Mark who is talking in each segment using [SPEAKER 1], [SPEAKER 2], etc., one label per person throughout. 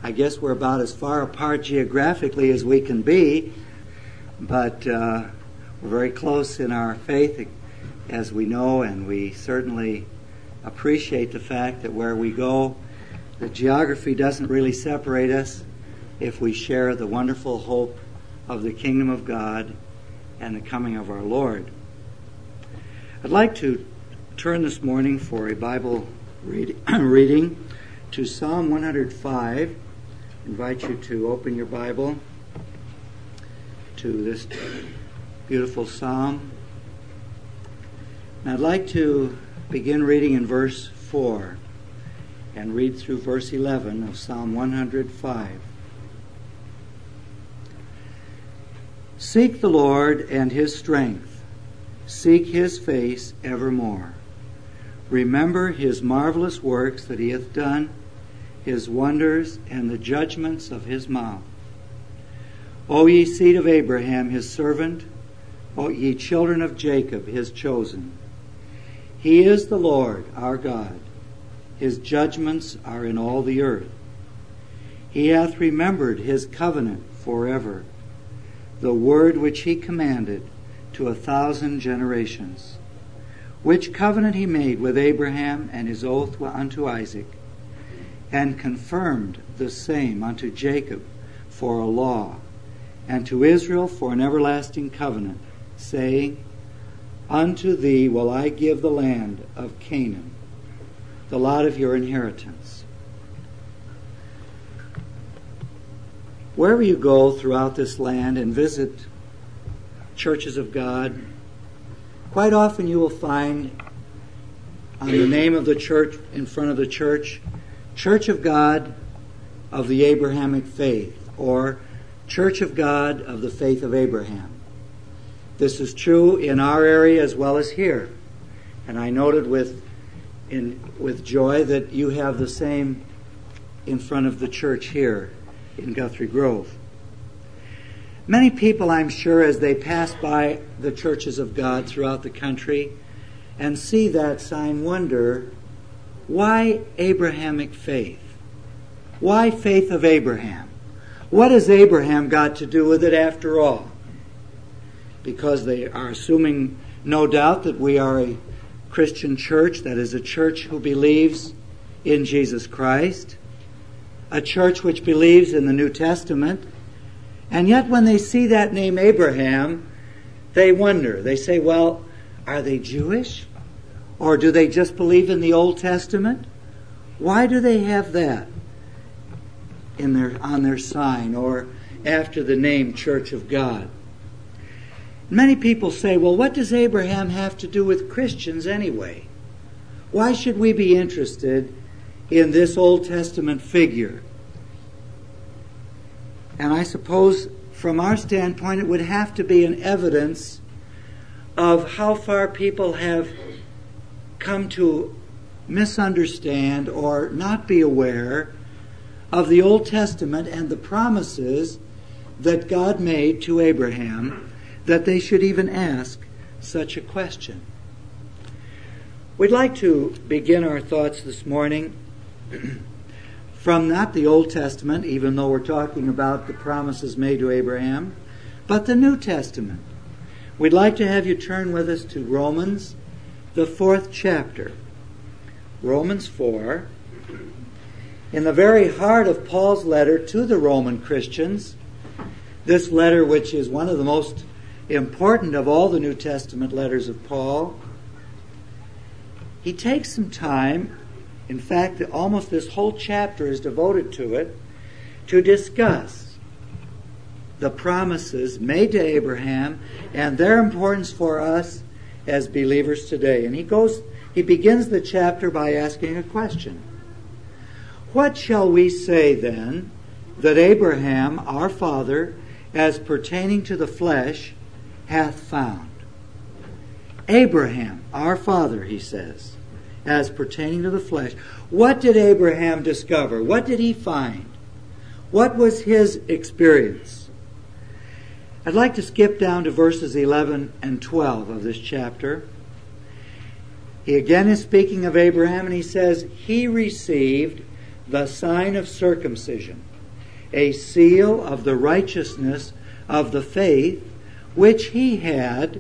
[SPEAKER 1] I guess we're about as far apart geographically as we can be, but we're very close in our faith, as we know, and we certainly appreciate the fact that where we go, the geography doesn't really separate us if we share the wonderful hope of the kingdom of God and the coming of our Lord. I'd like to turn this morning for a Bible reading to Psalm 105. I invite you to open your Bible to this beautiful psalm. And I'd like to begin reading in verse 4 and read through verse 11 of Psalm 105. Seek the Lord and His strength. Seek His face evermore. Remember His marvelous works that He hath done, His wonders and the judgments of His mouth. O ye seed of Abraham, His servant, O ye children of Jacob, His chosen. He is the Lord our God. His judgments are in all the earth. He hath remembered His covenant forever, the word which He commanded to 1,000 generations, which covenant He made with Abraham and His oath unto Isaac, and confirmed the same unto Jacob for a law, and to Israel for an everlasting covenant, saying, Unto thee will I give the land of Canaan, the lot of your inheritance. Wherever you go throughout this land and visit churches of God, quite often you will find on the name of the church, in front of the church, Church of God of the Abrahamic Faith, or Church of God of the Faith of Abraham. This is true in our area as well as here. And I noted with joy that you have the same in front of the church here in Guthrie Grove. Many people, I'm sure, as they pass by the churches of God throughout the country and see that sign, wonder, why Abrahamic faith? Why faith of Abraham? What has Abraham got to do with it after all? Because they are assuming, no doubt, that we are a Christian church, that is a church who believes in Jesus Christ, a church which believes in the New Testament, and yet when they see that name Abraham, they wonder. They say, well, are they Jewish? Or do they just believe in the Old Testament? Why do they have that on their sign or after the name Church of God? Many people say, well, what does Abraham have to do with Christians anyway? Why should we be interested in this Old Testament figure? And I suppose from our standpoint it would have to be an evidence of how far people have come to misunderstand or not be aware of the Old Testament and the promises that God made to Abraham, that they should even ask such a question. We'd like to begin our thoughts this morning from not the Old Testament, even though we're talking about the promises made to Abraham, but the New Testament. We'd like to have you turn with us to Romans, the 4th chapter. Romans 4. In the very heart of Paul's letter to the Roman Christians, this letter, which is one of the most important of all the New Testament letters of Paul, he takes some time, in fact, almost this whole chapter is devoted to it, to discuss the promises made to Abraham and their importance for us as believers today. And he begins the chapter by asking a question. What shall we say then that Abraham, our father, as pertaining to the flesh, hath found? Abraham, our father, he says, as pertaining to the flesh. What did Abraham discover? What did he find? What was his experience? I'd like to skip down to verses 11 and 12 of this chapter. He again is speaking of Abraham, and he says, he received the sign of circumcision, a seal of the righteousness of the faith which he had,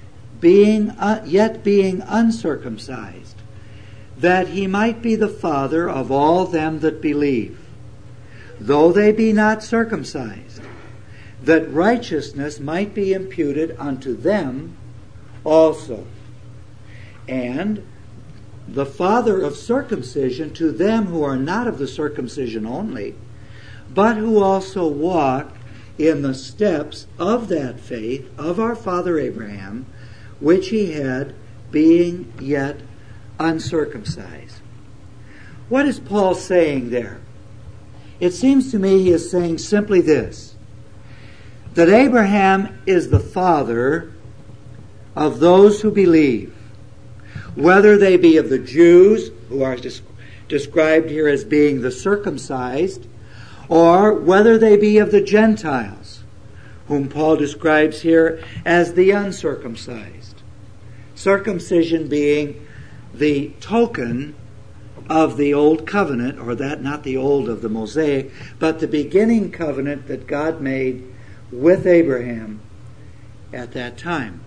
[SPEAKER 1] yet being uncircumcised, that he might be the father of all them that believe, though they be not circumcised, that righteousness might be imputed unto them also, and the father of circumcision to them who are not of the circumcision only, but who also walk in the steps of that faith of our father Abraham, which he had, being yet uncircumcised. What is Paul saying there? It seems to me he is saying simply this, that Abraham is the father of those who believe, whether they be of the Jews, who are described here as being the circumcised, or whether they be of the Gentiles, whom Paul describes here as the uncircumcised. Circumcision being the token of the old covenant, or that not the old of the Mosaic, but the beginning covenant that God made with Abraham at that time.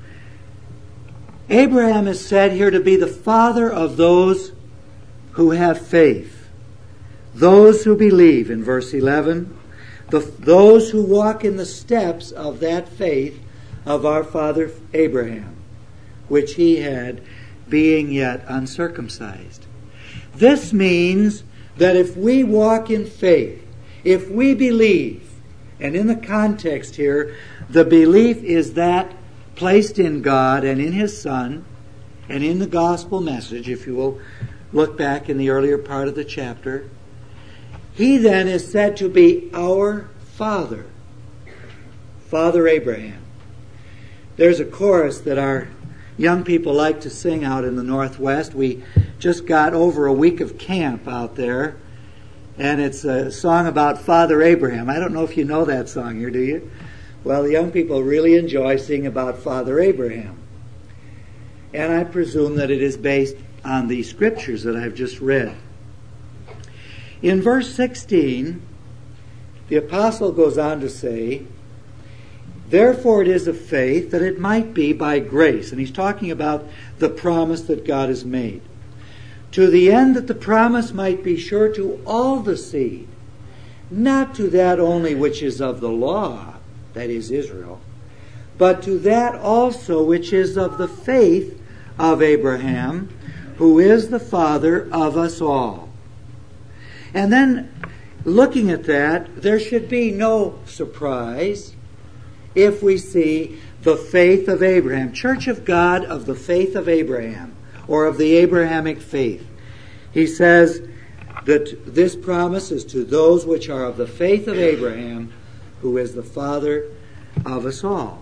[SPEAKER 1] Abraham is said here to be the father of those who have faith, those who believe, in verse 11, those who walk in the steps of that faith of our father Abraham, which he had, being yet uncircumcised. This means that if we walk in faith, if we believe, and in the context here, the belief is that placed in God and in His Son and in the gospel message, if you will look back in the earlier part of the chapter, he then is said to be our Father, Father Abraham. There's a chorus that our young people like to sing out in the Northwest. We just got over a week of camp out there, and it's a song about Father Abraham. I don't know if you know that song here, do you? Well, the young people really enjoy singing about Father Abraham. And I presume that it is based on the scriptures that I've just read. In verse 16, the apostle goes on to say, therefore it is of faith that it might be by grace. And he's talking about the promise that God has made. To the end that the promise might be sure to all the seed, not to that only which is of the law, that is Israel, but to that also which is of the faith of Abraham, who is the father of us all. And then, looking at that, there should be no surprise if we see the faith of Abraham. Church of God of the faith of Abraham, or of the Abrahamic faith. He says that this promise is to those which are of the faith of Abraham, who is the father of us all.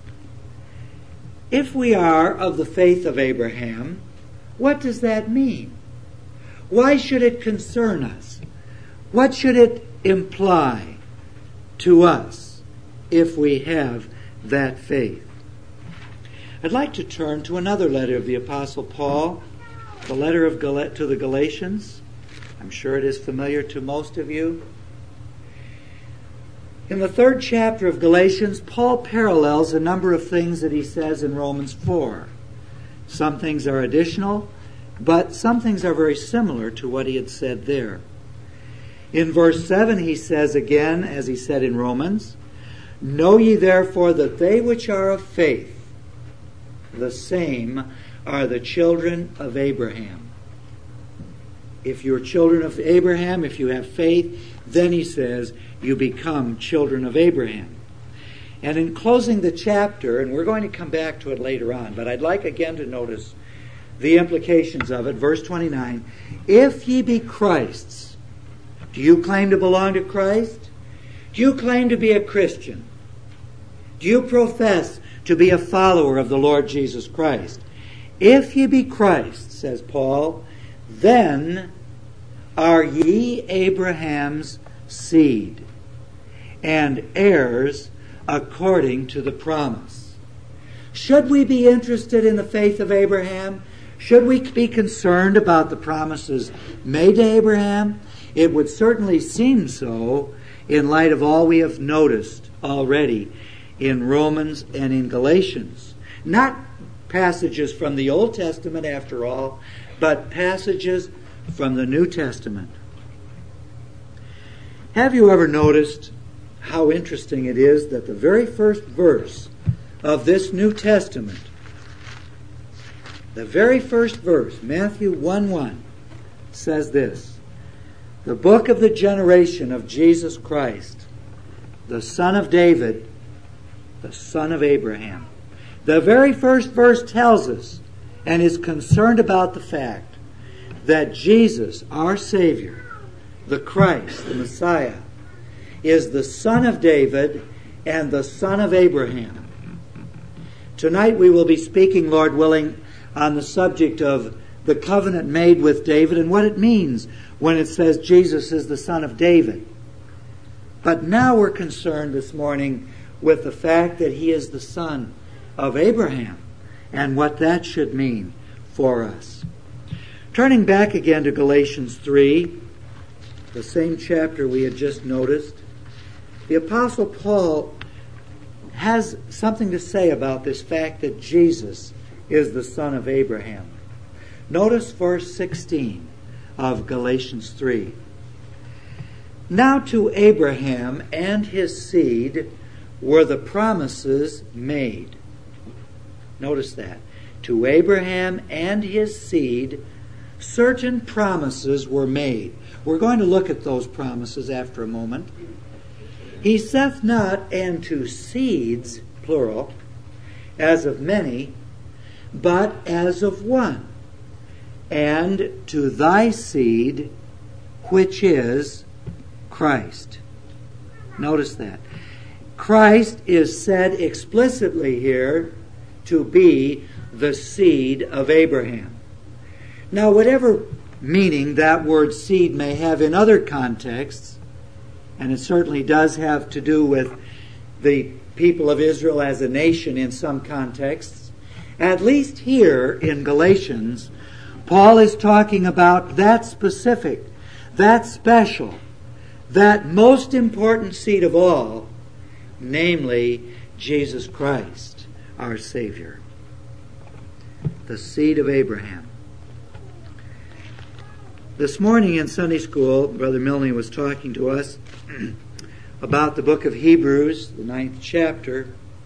[SPEAKER 1] If we are of the faith of Abraham, what does that mean? Why should it concern us? What should it imply to us if we have that faith? I'd like to turn to another letter of the Apostle Paul, the letter to the Galatians. I'm sure it is familiar to most of you. In the 3rd chapter of Galatians, Paul parallels a number of things that he says in Romans 4. Some things are additional, but some things are very similar to what he had said there. In verse 7 he says again, as he said in Romans, know ye therefore that they which are of faith, the same are the children of Abraham. If you're children of Abraham, if you have faith, then he says, you become children of Abraham. And in closing the chapter, and we're going to come back to it later on, but I'd like again to notice the implications of it. Verse 29, if ye be Christ's, do you claim to belong to Christ? Do you claim to be a Christian? Do you profess to be a follower of the Lord Jesus Christ? If ye be Christ, says Paul, then are ye Abraham's seed, and heirs according to the promise. Should we be interested in the faith of Abraham? Should we be concerned about the promises made to Abraham? It would certainly seem so in light of all we have noticed already in Romans and in Galatians. Not passages from the Old Testament, after all, but passages from the New Testament. Have you ever noticed how interesting it is that the very first verse of this New Testament, the very first verse, Matthew 1:1, says this: "The book of the generation of Jesus Christ, the son of David, the son of Abraham." The very first verse tells us and is concerned about the fact that Jesus, our Savior, the Christ, the Messiah, is the son of David and the son of Abraham. Tonight we will be speaking, Lord willing, on the subject of the covenant made with David and what it means when it says Jesus is the son of David. But now we're concerned this morning with the fact that he is the son of Abraham and what that should mean for us. Turning back again to Galatians 3, the same chapter we had just noticed, the Apostle Paul has something to say about this fact that Jesus is the son of Abraham. Notice verse 16 of Galatians 3. "Now to Abraham and his seed were the promises made." Notice that. To Abraham and his seed, certain promises were made. We're going to look at those promises after a moment. "He saith not, and to seeds," plural, "as of many, but as of one, and to thy seed, which is Christ." Notice that. Christ is said explicitly here to be the seed of Abraham. Now, whatever meaning that word seed may have in other contexts, and it certainly does have to do with the people of Israel as a nation in some contexts, at least here in Galatians, Paul is talking about that specific, that special, that most important seed of all, namely Jesus Christ, our Savior, the seed of Abraham. This morning in Sunday school, Brother Milne was talking to us about the book of Hebrews, the 9th chapter,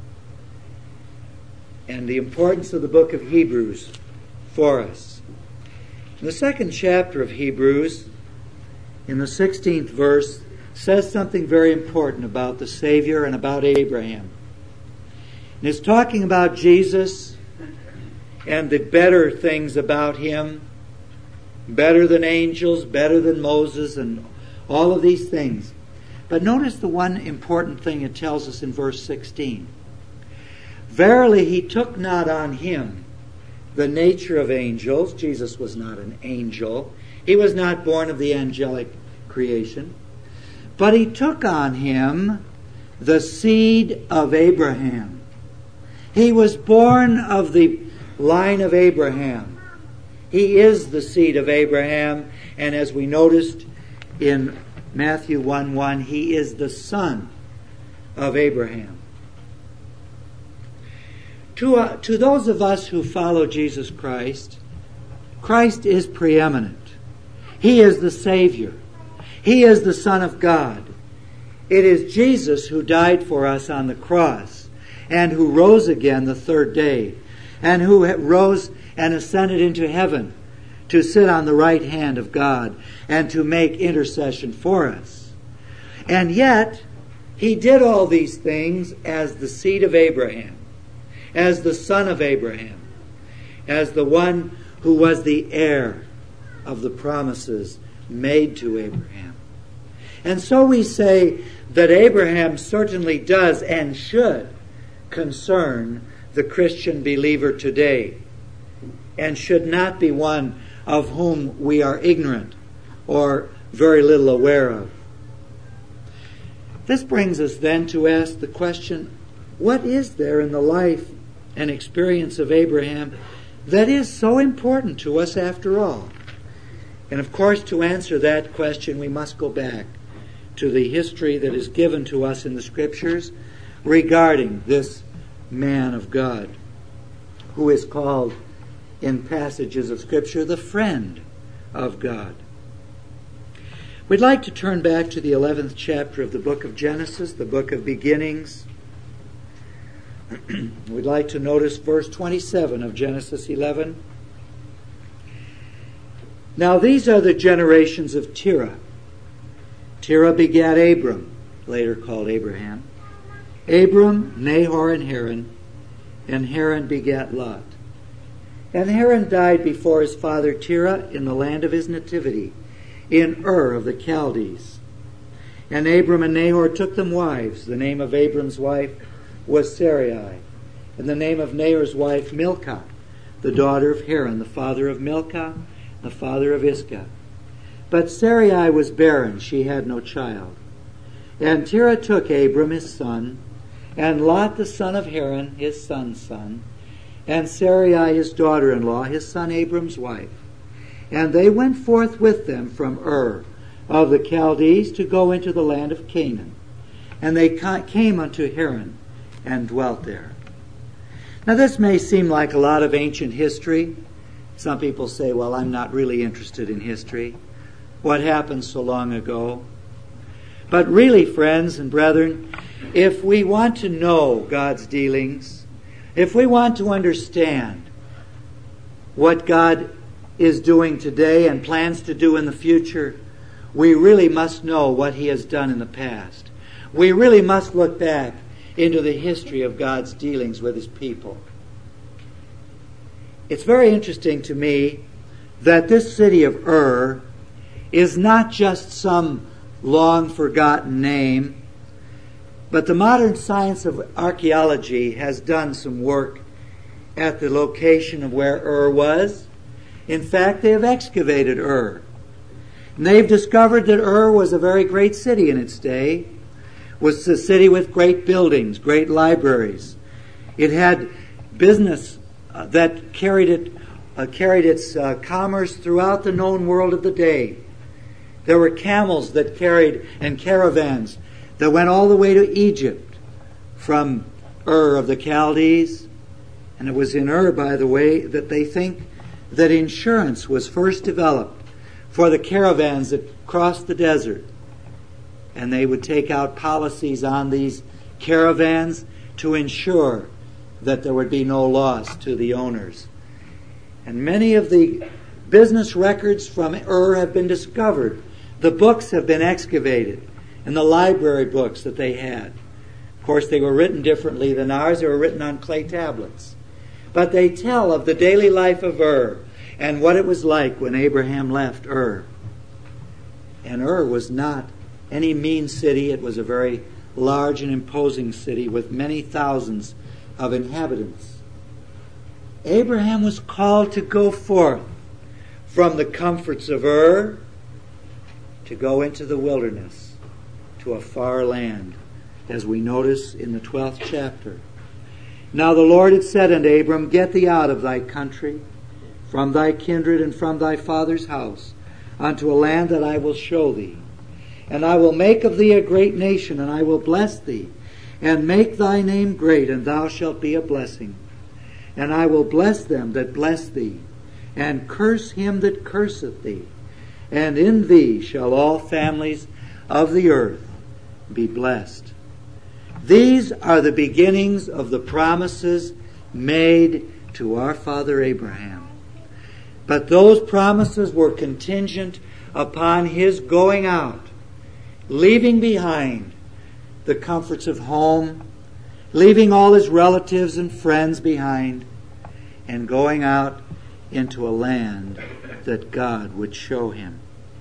[SPEAKER 1] and the importance of the book of Hebrews for us. The 2nd chapter of Hebrews, in the 16th verse, says something very important about the Savior and about Abraham. And it's talking about Jesus and the better things about him, better than angels, better than Moses, and all of these things. But notice the one important thing it tells us in verse 16. "Verily he took not on him the nature of angels." Jesus was not an angel. He was not born of the angelic creation. "But he took on him the seed of Abraham." He was born of the line of Abraham. He is the seed of Abraham, and as we noticed in Matthew 1:1, he is the son of Abraham. To those of us who follow Jesus Christ, Christ is preeminent. He is the Savior. He is the Son of God. It is Jesus who died for us on the cross and who rose again the third day and who rose and ascended into heaven to sit on the right hand of God and to make intercession for us. And yet, he did all these things as the seed of Abraham, as the son of Abraham, as the one who was the heir of the promises made to Abraham. And so we say that Abraham certainly does and should concern the Christian believer today, and should not be one of whom we are ignorant or very little aware of. This brings us then to ask the question, what is there in the life and experience of Abraham that is so important to us after all? And of course, to answer that question, we must go back to the history that is given to us in the Scriptures regarding this man of God, who is called in passages of Scripture the friend of God. We'd like to turn back to the 11th chapter of the book of Genesis, the book of beginnings. We'd like to notice verse 27 of Genesis 11. Now these are the generations of Terah. Terah begat Abram, later called Abraham. Abram, Nahor, and Haran begat Lot. And Haran died before his father Terah in the land of his nativity, in Ur of the Chaldees. And Abram and Nahor took them wives. The name of Abram's wife was Sarai, and the name of Nahor's wife Milcah, the daughter of Haran, the father of Milcah, the father of Iscah. But Sarai was barren, she had no child. And Terah took Abram his son, and Lot the son of Haran, his son's son, and Sarai his daughter-in-law, his son Abram's wife. And they went forth with them from Ur of the Chaldees to go into the land of Canaan. And they came unto Haran and dwelt there. Now this may seem like a lot of ancient history. Some people say, well, I'm not really interested in history. What happened so long ago? But really, friends and brethren, if we want to know God's dealings, if we want to understand what God is doing today and plans to do in the future, we really must know what He has done in the past. We really must look back into the history of God's dealings with His people. It's very interesting to me that this city of Ur is not just some long-forgotten name, but the modern science of archaeology has done some work at the location of where Ur was. In fact, they have excavated Ur. And they've discovered that Ur was a very great city in its day. It was a city with great buildings, great libraries. It had business that carried its commerce throughout the known world of the day. There were camels that carried, and caravans that went all the way to Egypt from Ur of the Chaldees. And it was in Ur, by the way, that they think that insurance was first developed for the caravans that crossed the desert. And they would take out policies on these caravans to ensure that there would be no loss to the owners. And many of the business records from Ur have been discovered. The books have been excavated, and the library books that they had. Of course, they were written differently than ours. They were written on clay tablets. But they tell of the daily life of Ur and what it was like when Abraham left Ur. And Ur was not any mean city. It was a very large and imposing city with many thousands of inhabitants. Abraham was called to go forth from the comforts of Ur to go into the wilderness, to a far land, as we notice in the 12th chapter. Now the Lord had said unto Abram, Get thee out of thy country, from thy kindred, and from thy father's house, unto a land that I will show thee. And I will make of thee a great nation, and I will bless thee, and make thy name great, and thou shalt be a blessing. And I will bless them that bless thee, and curse him that curseth thee. And in thee shall all families of the earth be blessed. These are the beginnings of the promises made to our father Abraham. But those promises were contingent upon his going out, leaving behind the comforts of home, leaving all his relatives and friends behind, and going out into a land that God would show him.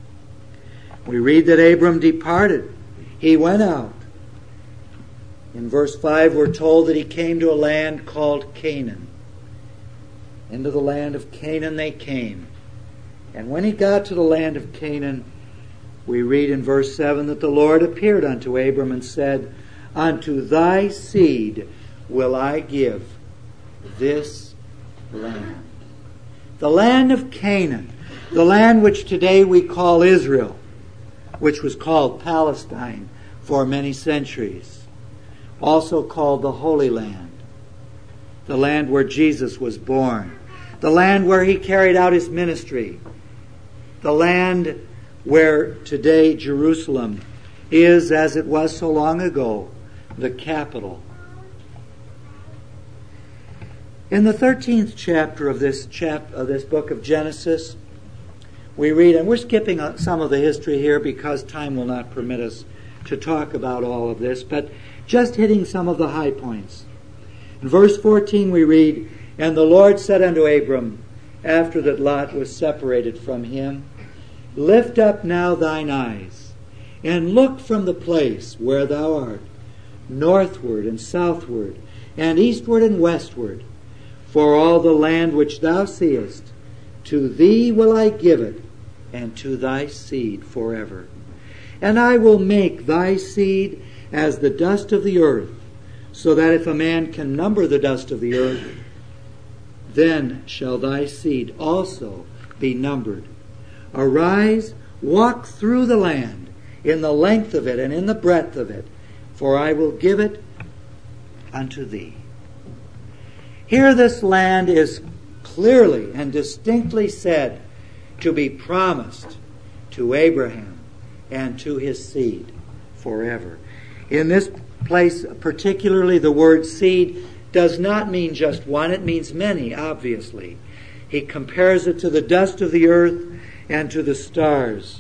[SPEAKER 1] We read that Abram departed. He went out. In verse 5 we're told that he came to a land called Canaan. Into the land of Canaan they came. And when he got to the land of Canaan, we read in verse 7 that the Lord appeared unto Abram and said, Unto thy seed will I give this land. The land of Canaan. The land which today we call Israel, which was called Palestine for many centuries, also called the Holy Land, the land where Jesus was born, the land where he carried out his ministry, the land where today Jerusalem is, as it was so long ago, the capital. In the 13th chapter of this book of Genesis, we read, and we're skipping some of the history here because time will not permit us to talk about all of this, but just hitting some of the high points. In verse 14 we read, "And the Lord said unto Abram, after that Lot was separated from him, Lift up now thine eyes, and look from the place where thou art, northward and southward, and eastward and westward. For all the land which thou seest, to thee will I give it, and to thy seed forever. And I will make thy seed as the dust of the earth, so that if a man can number the dust of the earth, then shall thy seed also be numbered. Arise, walk through the land, in the length of it and in the breadth of it, for I will give it unto thee." Here this land is clearly and distinctly said to be promised to Abraham and to his seed forever. In this place particularly, the word seed does not mean just one, it means many, obviously. He compares it to the dust of the earth and to the stars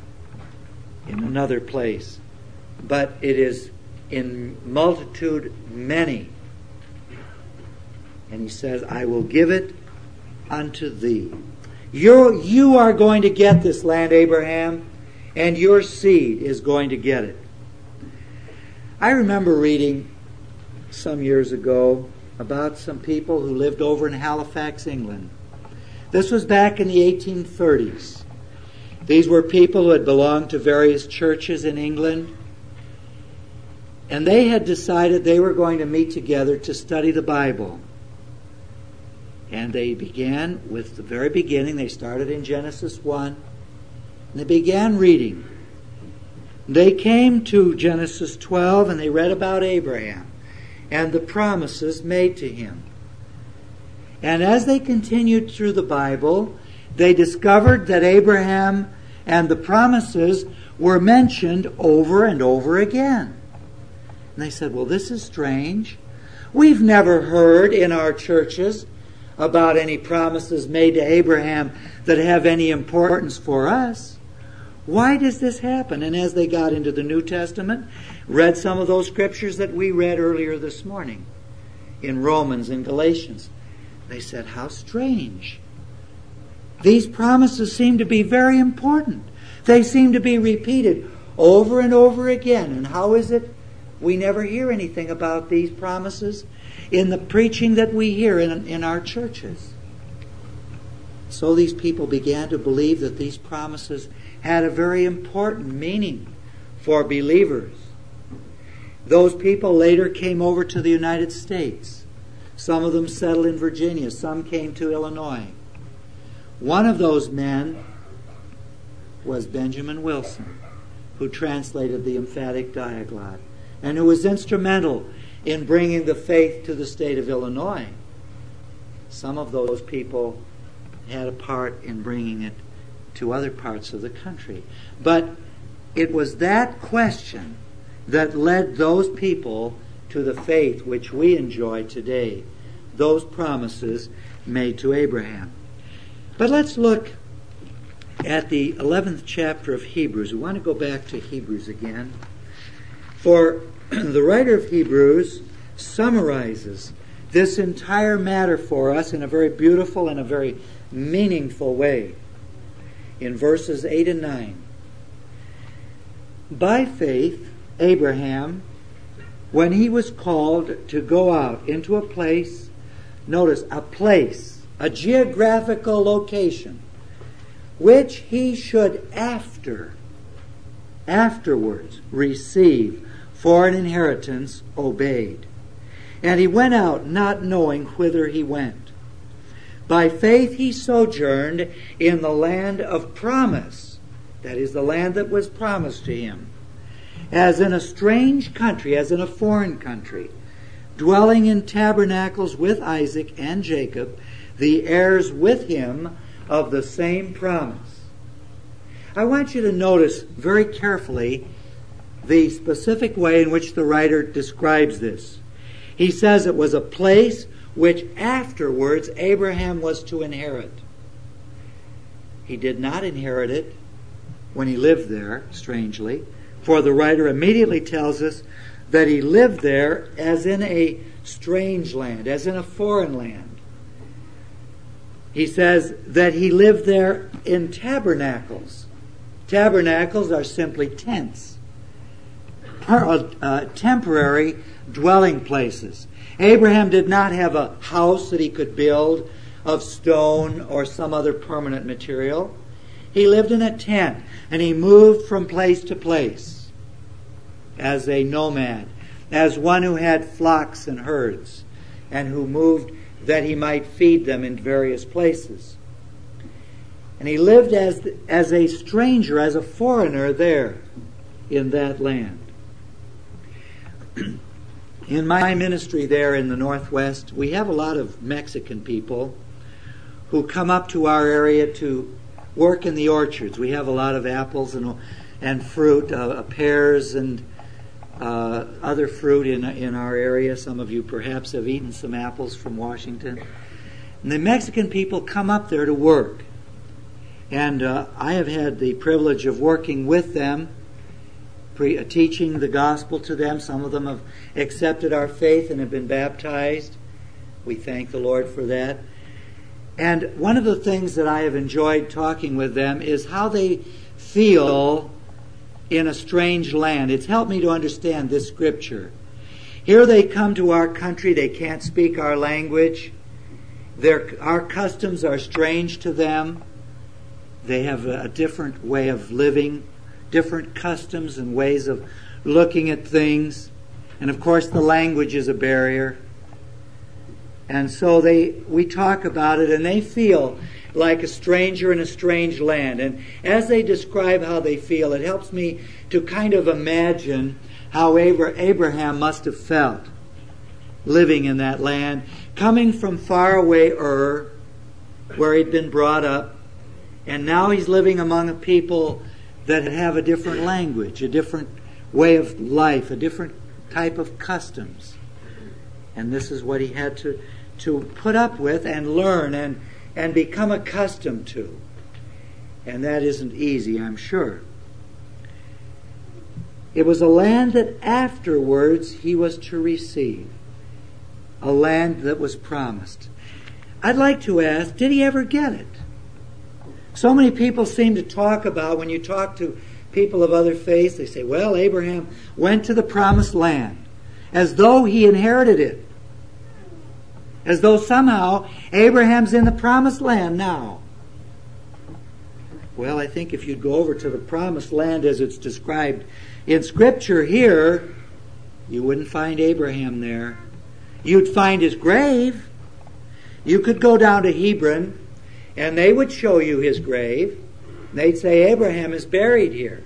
[SPEAKER 1] in another place. But it is in multitude many. And he says, I will give it unto thee. You are going to get this land, Abraham, and your seed is going to get it. I remember reading some years ago about some people who lived over in Halifax, England. This was back in the 1830s. These were people who had belonged to various churches in England, and they had decided they were going to meet together to study the Bible. And they began with the very beginning. They started in Genesis 1. And they began reading. They came to Genesis 12 and they read about Abraham and the promises made to him. And as they continued through the Bible, they discovered that Abraham and the promises were mentioned over and over again. And they said, well, this is strange. We've never heard in our churches about any promises made to Abraham that have any importance for us. Why does this happen? And as they got into the New Testament, read some of those scriptures that we read earlier this morning in Romans and Galatians, they said, how strange. These promises seem to be very important. They seem to be repeated over and over again. And how is it we never hear anything about these promises in the preaching that we hear in our churches? So these people began to believe that these promises had a very important meaning for believers. Those people later came over to the United States. Some of them settled in Virginia. Some came to Illinois. One of those men was Benjamin Wilson, who translated the emphatic diaglott and who was instrumental in bringing the faith to the state of Illinois. Some of those people had a part in bringing it to other parts of the country. But it was that question that led those people to the faith which we enjoy today, those promises made to Abraham. But let's look at the 11th chapter of Hebrews. We want to go back to Hebrews again. For the writer of Hebrews summarizes this entire matter for us in a very beautiful and a very meaningful way in verses 8 and 9. By faith, Abraham, when he was called to go out into a place, notice, a place, a geographical location, which he should afterwards receive for an inheritance, obeyed. And he went out not knowing whither he went. By faith he sojourned in the land of promise, that is, the land that was promised to him, as in a strange country, as in a foreign country, dwelling in tabernacles with Isaac and Jacob, the heirs with him of the same promise. I want you to notice very carefully the specific way in which the writer describes this. He says it was a place which afterwards Abraham was to inherit. He did not inherit it when he lived there, strangely, for the writer immediately tells us that he lived there as in a strange land, as in a foreign land. He says that he lived there in tabernacles. Tabernacles are simply tents, temporary dwelling places. Abraham did not have a house that he could build of stone or some other permanent material. He lived in a tent, and he moved from place to place as a nomad, as one who had flocks and herds, and who moved that he might feed them in various places. And he lived as a stranger, as a foreigner there in that land. In my ministry there in the Northwest, we have a lot of Mexican people who come up to our area to work in the orchards. We have a lot of apples and fruit, pears and other fruit in our area. Some of you perhaps have eaten some apples from Washington. And the Mexican people come up there to work. And I have had the privilege of working with them, teaching the gospel to them. Some of them have accepted our faith and have been baptized. We thank the Lord for that. And one of the things that I have enjoyed talking with them is how they feel in a strange land. It's helped me to understand this scripture. Here they come to our country. They can't speak our language. Our customs are strange to them. They have a different way of living, different customs and ways of looking at things. And of course the language is a barrier. And so we talk about it, and they feel like a stranger in a strange land. And as they describe how they feel, it helps me to kind of imagine how Abraham must have felt living in that land, coming from far away where he'd been brought up, and now he's living among a people that have a different language, a different way of life, a different type of customs. And this is what he had to put up with and learn and become accustomed to. And that isn't easy, I'm sure. It was a land that afterwards he was to receive. A land that was promised. I'd like to ask, did he ever get it? So many people seem to talk about, when you talk to people of other faiths, they say, well, Abraham went to the promised land, as though he inherited it. As though somehow Abraham's in the promised land now. Well, I think if you'd go over to the promised land as it's described in Scripture here, you wouldn't find Abraham there. You'd find his grave. You could go down to Hebron, and they would show you his grave. They'd say, Abraham is buried here.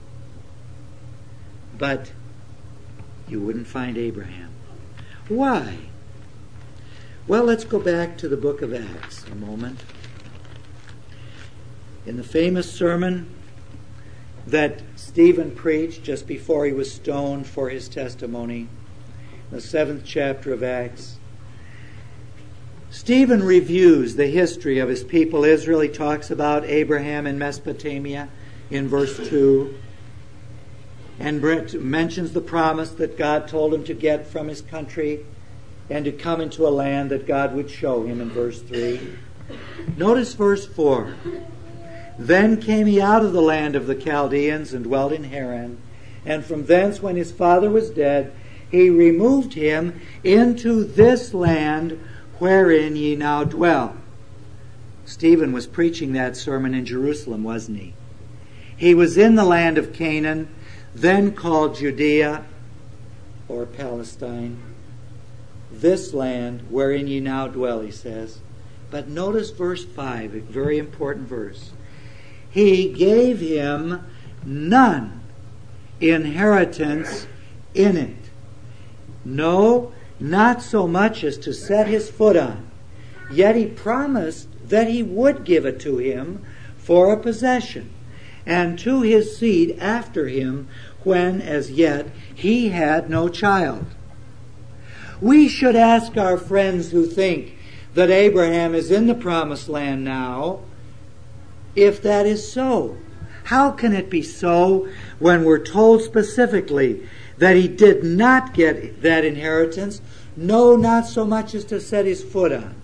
[SPEAKER 1] But you wouldn't find Abraham. Why? Well, let's go back to the book of Acts a moment. In the famous sermon that Stephen preached just before he was stoned for his testimony, the 7th chapter of Acts, Stephen reviews the history of his people Israel. He talks about Abraham in Mesopotamia in verse 2, and mentions the promise that God told him to get from his country and to come into a land that God would show him in verse 3. Notice verse 4. Then came he out of the land of the Chaldeans and dwelt in Haran, and from thence, when his father was dead, he removed him into this land wherein ye now dwell. Stephen was preaching that sermon in Jerusalem, wasn't he? He was in the land of Canaan, then called Judea or Palestine. This land wherein ye now dwell, he says. But notice verse 5, a very important verse. He gave him none inheritance in it. No, not so much as to set his foot on. Yet he promised that he would give it to him for a possession, and to his seed after him, when as yet he had no child. We should ask our friends who think that Abraham is in the promised land now, if that is so. How can it be so when we're told specifically that he did not get that inheritance? No, not so much as to set his foot on.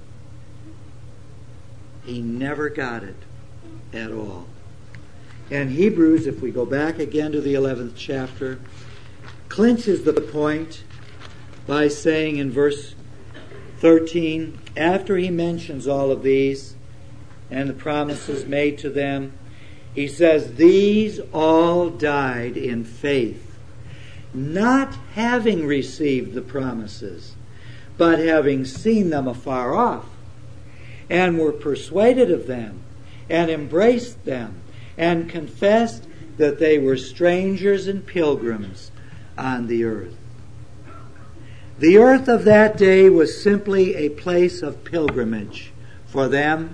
[SPEAKER 1] He never got it at all. And Hebrews, if we go back again to the 11th chapter, clinches the point by saying in verse 13, after he mentions all of these and the promises made to them, he says, these all died in faith, not having received the promises, but having seen them afar off, and were persuaded of them, and embraced them, and confessed that they were strangers and pilgrims on the earth. The earth of that day was simply a place of pilgrimage for them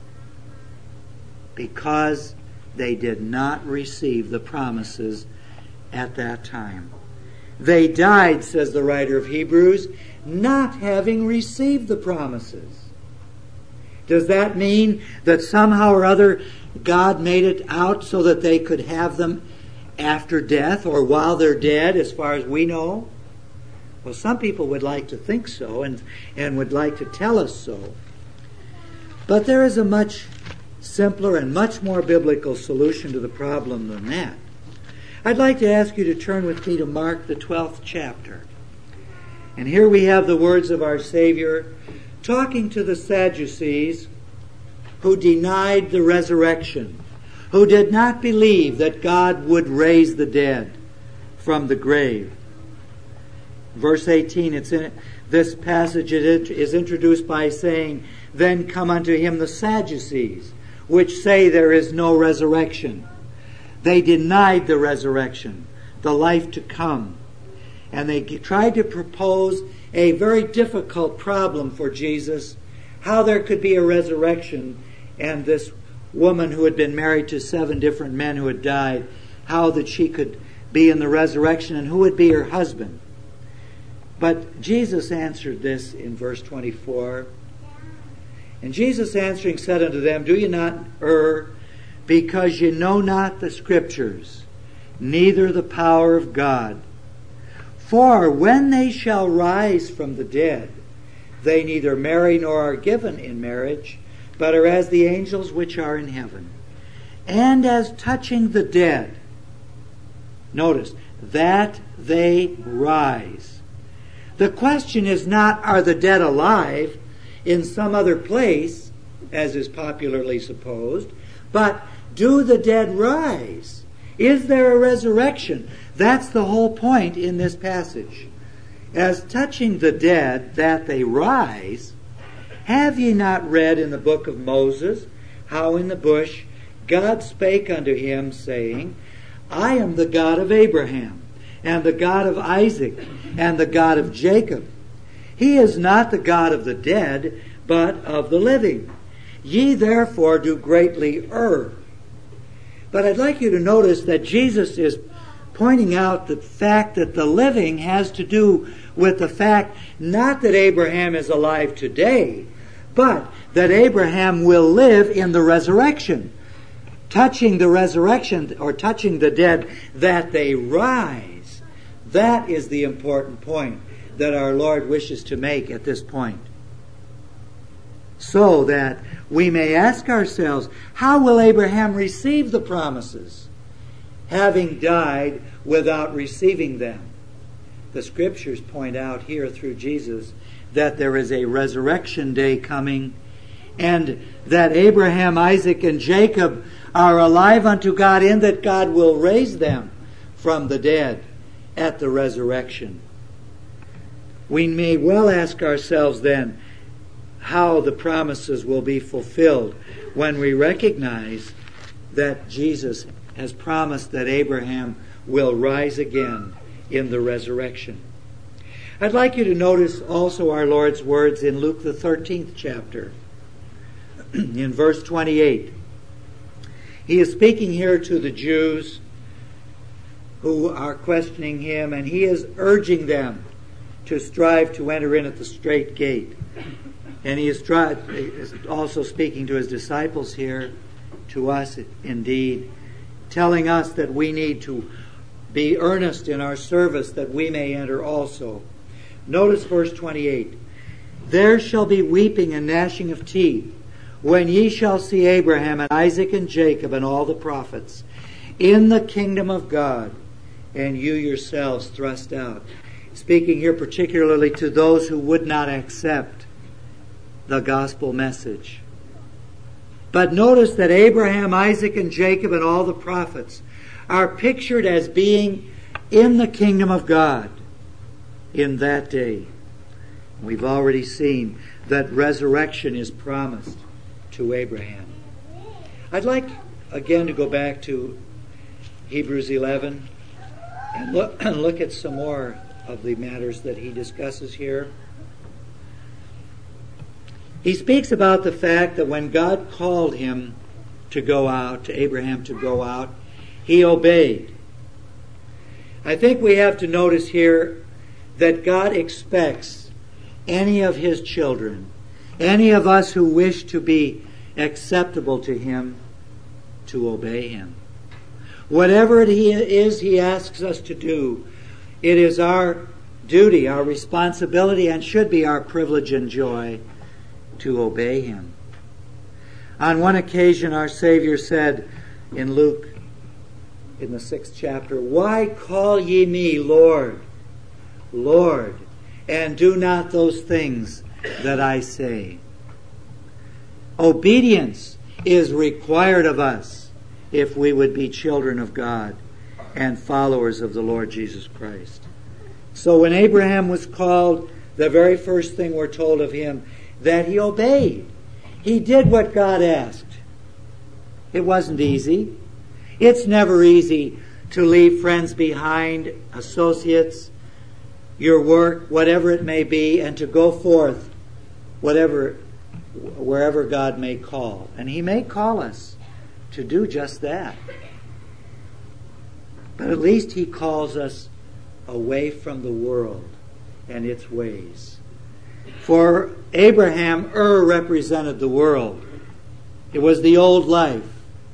[SPEAKER 1] because they did not receive the promises at that time. They died, says the writer of Hebrews, not having received the promises. Does that mean that somehow or other God made it out so that they could have them after death or while they're dead, as far as we know? Well, some people would like to think so and would like to tell us so. But there is a much simpler and much more biblical solution to the problem than that. I'd like to ask you to turn with me to Mark, the 12th chapter. And here we have the words of our Savior talking to the Sadducees who denied the resurrection, who did not believe that God would raise the dead from the grave. Verse 18, this passage is introduced by saying, then come unto him the Sadducees, which say there is no resurrection. They denied the resurrection, the life to come. And they tried to propose a very difficult problem for Jesus, how there could be a resurrection, and this woman who had been married to 7 different men who had died, how that she could be in the resurrection, and who would be her husband. But Jesus answered this in verse 24. And Jesus answering said unto them, do ye not err, because ye know not the Scriptures, neither the power of God? For when they shall rise from the dead, they neither marry nor are given in marriage, but are as the angels which are in heaven. And as touching the dead, notice, that they rise. The question is not, are the dead alive in some other place, as is popularly supposed, but do the dead rise? Is there a resurrection? That's the whole point in this passage. As touching the dead, that they rise, have ye not read in the book of Moses, how in the bush God spake unto him, saying, I am the God of Abraham, and the God of Isaac, and the God of Jacob. He is not the God of the dead, but of the living. Ye therefore do greatly err. But I'd like you to notice that Jesus is pointing out the fact that the living has to do with the fact not that Abraham is alive today, but that Abraham will live in the resurrection. Touching the resurrection, or touching the dead, that they rise. That is the important point that our Lord wishes to make at this point. So that we may ask ourselves, how will Abraham receive the promises, having died without receiving them? The Scriptures point out here through Jesus that there is a resurrection day coming, and that Abraham, Isaac, and Jacob are alive unto God, in that God will raise them from the dead at the resurrection. We may well ask ourselves then, how the promises will be fulfilled when we recognize that Jesus has promised that Abraham will rise again in the resurrection. I'd like you to notice also our Lord's words in Luke the 13th chapter, in verse 28. He is speaking here to the Jews who are questioning him, and he is urging them to strive to enter in at the strait gate. And he is also speaking to his disciples here, to us indeed, telling us that we need to be earnest in our service that we may enter also. Notice verse 28. There shall be weeping and gnashing of teeth when ye shall see Abraham and Isaac and Jacob and all the prophets in the kingdom of God, and you yourselves thrust out. Speaking here particularly to those who would not accept the gospel message. But notice that Abraham, Isaac, and Jacob and all the prophets are pictured as being in the kingdom of God in that day. We've already seen that resurrection is promised to Abraham. I'd like again to go back to Hebrews 11 and look at some more of the matters that he discusses here. He speaks about the fact that when God called him to go out, to Abraham to go out, he obeyed. I think we have to notice here that God expects any of his children, any of us who wish to be acceptable to him, to obey him. Whatever it is he asks us to do, it is our duty, our responsibility, and should be our privilege and joy to obey him. On one occasion, our Savior said in Luke, in the 6th chapter, "Why call ye me Lord, Lord, and do not those things that I say?" Obedience is required of us if we would be children of God and followers of the Lord Jesus Christ. So when Abraham was called, the very first thing we're told of him, that he obeyed. He did what God asked. It wasn't easy. It's never easy to leave friends behind, associates, your work, whatever it may be, and to go forth wherever God may call. And he may call us to do just that. But at least he calls us away from the world and its ways. For Abraham, represented the world. It was the old life,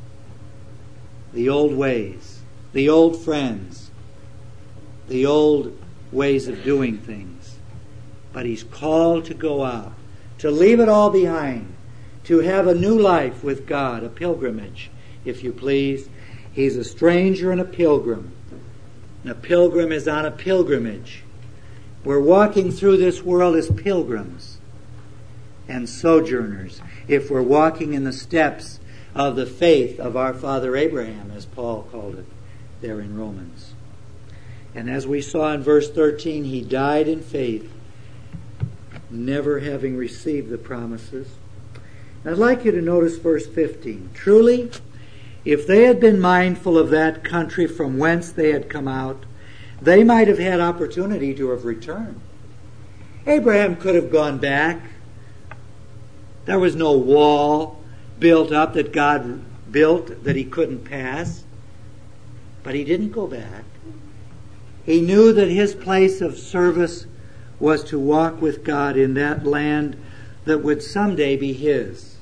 [SPEAKER 1] the old ways, the old friends, the old ways of doing things. But he's called to go out, to leave it all behind, to have a new life with God, a pilgrimage, if you please. He's a stranger and a pilgrim. And a pilgrim is on a pilgrimage. We're walking through this world as pilgrims and sojourners if we're walking in the steps of the faith of our father Abraham, as Paul called it there in Romans. And as we saw in verse 13, he died in faith, never having received the promises. I'd like you to notice verse 15. Truly, if they had been mindful of that country from whence they had come out, they might have had opportunity to have returned. Abraham could have gone back. There was no wall built up that God built that he couldn't pass. But he didn't go back. He knew that his place of service was to walk with God in that land that would someday be his.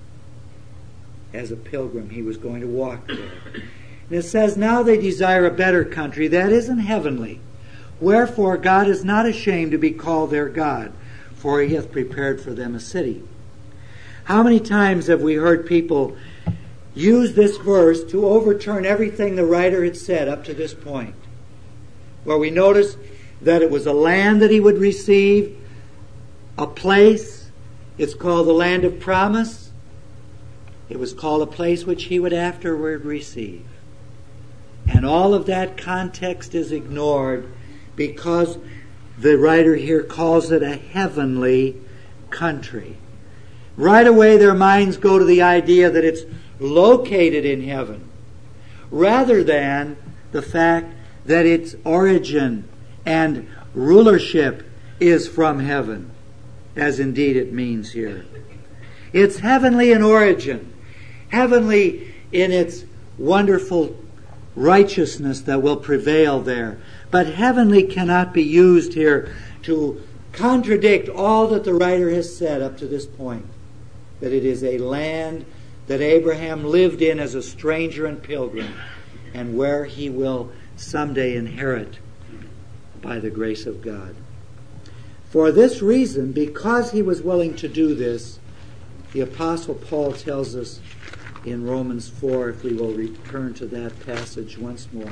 [SPEAKER 1] As a pilgrim, he was going to walk there. And it says, now they desire a better country that isn't heavenly. Wherefore God is not ashamed to be called their God, for he hath prepared for them a city. How many times have we heard people use this verse to overturn everything the writer had said up to this point? Where we notice that it was a land that he would receive, a place. It's called the land of promise. It was called a place which he would afterward receive. And all of that context is ignored because the writer here calls it a heavenly country. right away their minds go to the idea that it's located in heaven, rather than the fact that its origin and rulership is from heaven, as indeed it means here. It's heavenly in origin, heavenly in its wonderful righteousness that will prevail there. But heavenly cannot be used here to contradict all that the writer has said up to this point, that it is a land that Abraham lived in as a stranger and pilgrim, and where he will someday inherit by the grace of God. For this reason, because he was willing to do this, the Apostle Paul tells us in Romans 4, if we will return to that passage once more.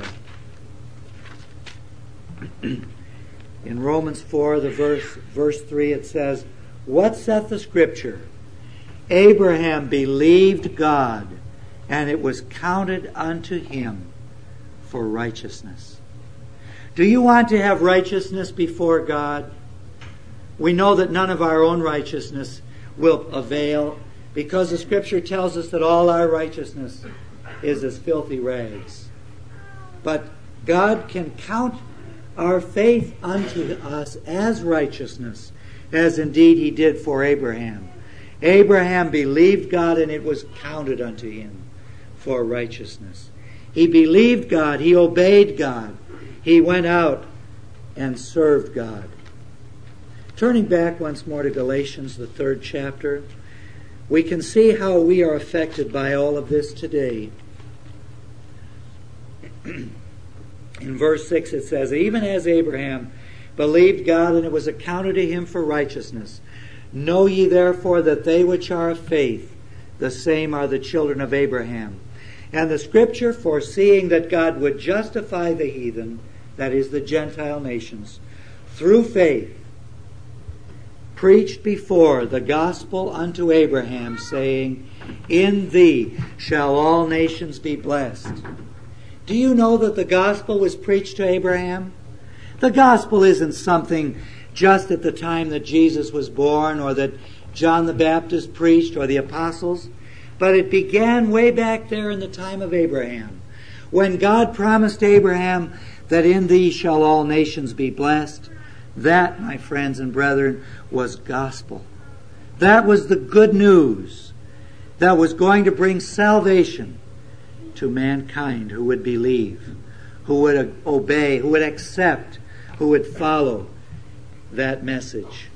[SPEAKER 1] In Romans 4, the verse 3, it says, "What saith the Scripture? Abraham believed God, and it was counted unto him for righteousness." Do you want to have righteousness before God? We know that none of our own righteousness will avail, because the Scripture tells us that all our righteousness is as filthy rags. But God can count our faith unto us as righteousness, as indeed he did for Abraham. Abraham believed God, and it was counted unto him for righteousness. He believed God. He obeyed God. He went out and served God. Turning back once more to Galatians, the 3rd chapter, we can see how we are affected by all of this today. In verse 6 it says, "Even as Abraham believed God, and it was accounted to him for righteousness. Know ye therefore that they which are of faith, the same are the children of Abraham. And the Scripture, foreseeing that God would justify the heathen," that is, the Gentile nations, "through faith, preached before the gospel unto Abraham, saying, In thee shall all nations be blessed." Do you know that the gospel was preached to Abraham? The gospel isn't something just at the time that Jesus was born, or that John the Baptist preached, or the apostles, but it began way back there in the time of Abraham, when God promised Abraham that in thee shall all nations be blessed. That, my friends and brethren, was gospel. That was the good news that was going to bring salvation to mankind who would believe, who would obey, who would accept, who would follow that message.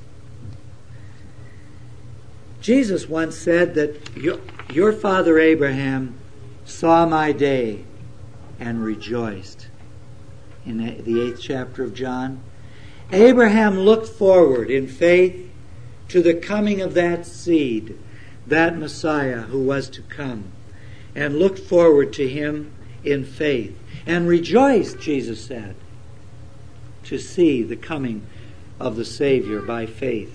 [SPEAKER 1] Jesus once said that your father Abraham saw my day and rejoiced. In the 8th chapter of John, Abraham looked forward in faith to the coming of that seed, that Messiah who was to come, and looked forward to him in faith, and rejoiced, Jesus said, to see the coming of the Savior by faith.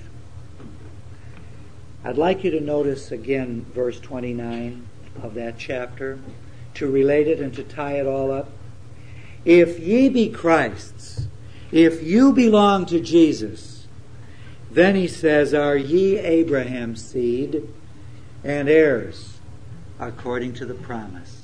[SPEAKER 1] I'd like you to notice again verse 29 of that chapter, to relate it and to tie it all up. "If ye be Christ's," if you belong to Jesus, then he says, "are ye Abraham's seed and heirs according to the promise."